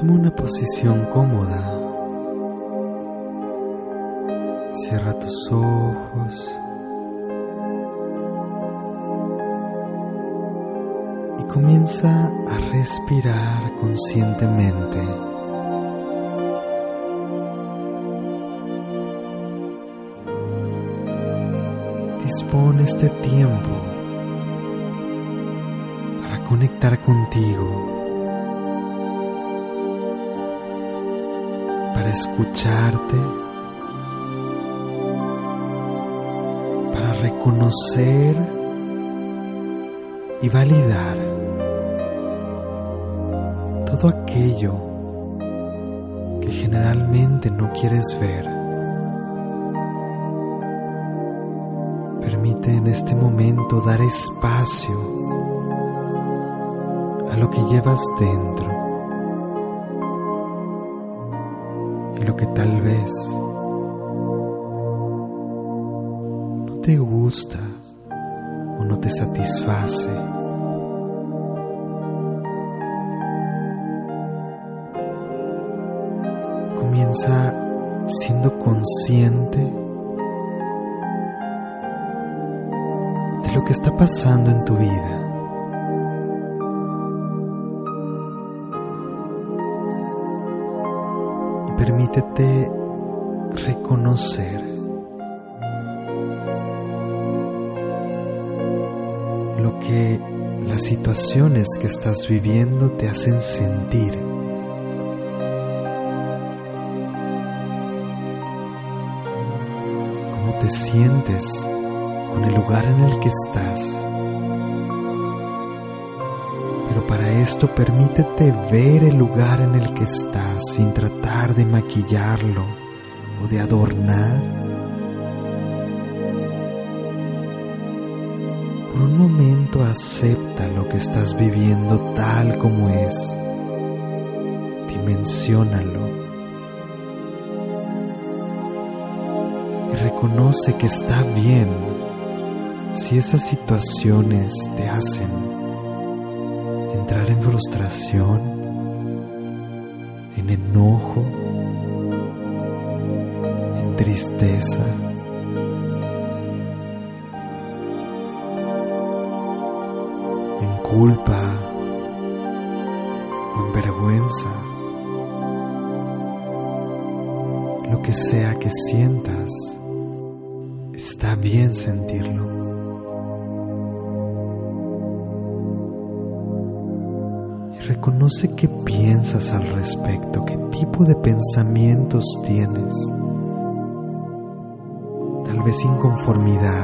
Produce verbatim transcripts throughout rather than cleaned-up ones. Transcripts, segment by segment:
Toma una posición cómoda. Cierra tus ojos y comienza a respirar conscientemente. Dispone este tiempo para conectar contigo, para escucharte, para reconocer y validar todo aquello que generalmente no quieres ver. Permite en este momento dar espacio a lo que llevas dentro y lo que tal vez no te gusta o no te satisface. Comienza siendo consciente de lo que está pasando en tu vida. Y permítete reconocer lo que las situaciones que estás viviendo te hacen sentir. ¿Cómo te sientes con el lugar en el que estás? Pero para esto permítete ver el lugar en el que estás sin tratar de maquillarlo o de adornar. Por un momento acepta lo que estás viviendo tal como es. Dimensiónalo. Y reconoce que está bien si esas situaciones te hacen entrar en frustración, en enojo, en tristeza, en culpa o en vergüenza. Lo que sea que sientas, está bien sentirlo. Y reconoce qué piensas al respecto, qué tipo de pensamientos tienes. Tal vez inconformidad,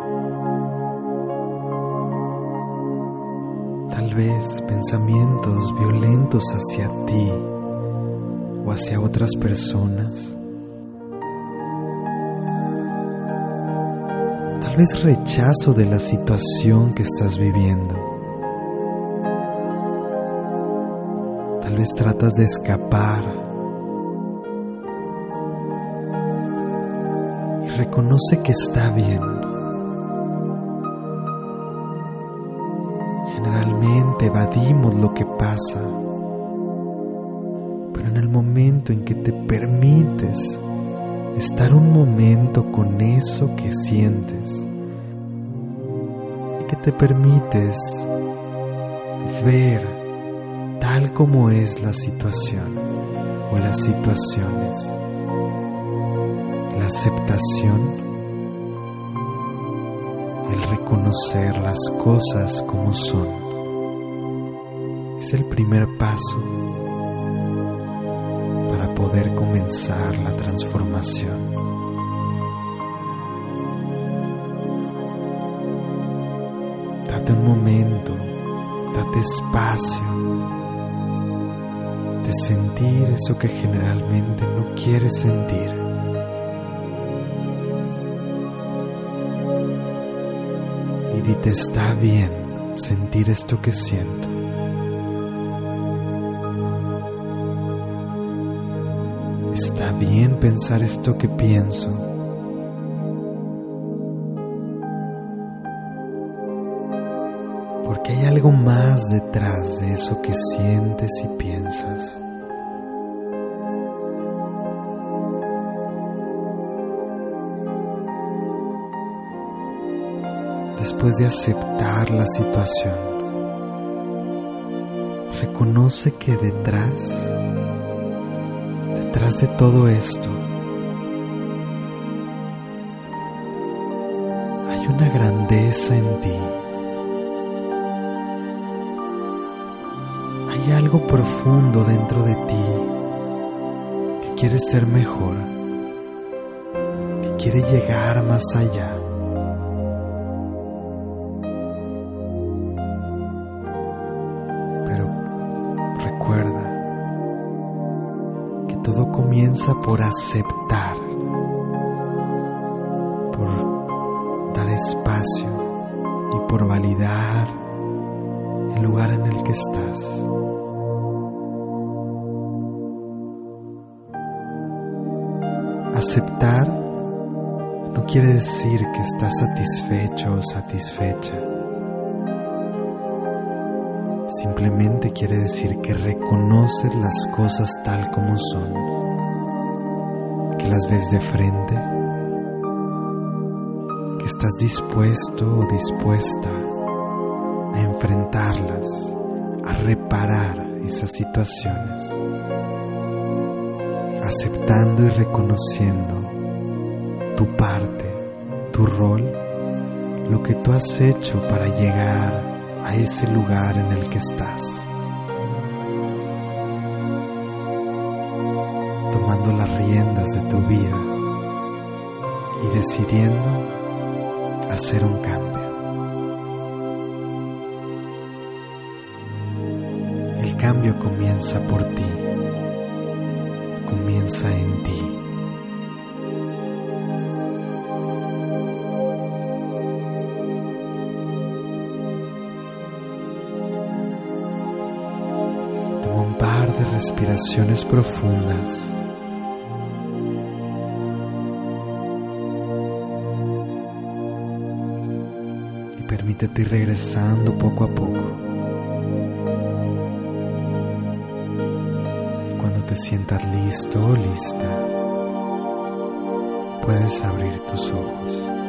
tal vez pensamientos violentos hacia ti o hacia otras personas. Tal vez rechazo de la situación que estás viviendo. Tal vez tratas de escapar. Y reconoce que está bien. Generalmente evadimos lo que pasa, pero en el momento en que te permites estar un momento con eso que sientes y que te permites ver tal como es la situación o las situaciones, la aceptación, el reconocer las cosas como son, es el primer paso para poder comenzar la transformación. Date un momento, date espacio de sentir eso que generalmente no quieres sentir. Y dite, está bien sentir esto que siento. Está bien pensar esto que pienso. Porque hay algo más detrás de eso que sientes y piensas. después de aceptar la situación, reconoce que detrás, detrás de todo esto, hay una grandeza en ti. Hay algo profundo dentro de ti que quiere ser mejor, que quiere llegar más allá. Pero recuerda que todo comienza por aceptar, por dar espacio y por validar el lugar en el que estás. Aceptar no quiere decir que estás satisfecho o satisfecha. Simplemente quiere decir que reconoces las cosas tal como son, que las ves de frente, que estás dispuesto o dispuesta a enfrentarlas, a reparar esas situaciones. Aceptando y reconociendo tu parte, tu rol, lo que tú has hecho para llegar a ese lugar en el que estás. Tomando las riendas de tu vida y decidiendo hacer un cambio. El cambio comienza por ti. Comienza en ti. Toma un par de respiraciones profundas. Y permítete ir regresando poco a poco. Te sientas listo o lista, puedes abrir tus ojos.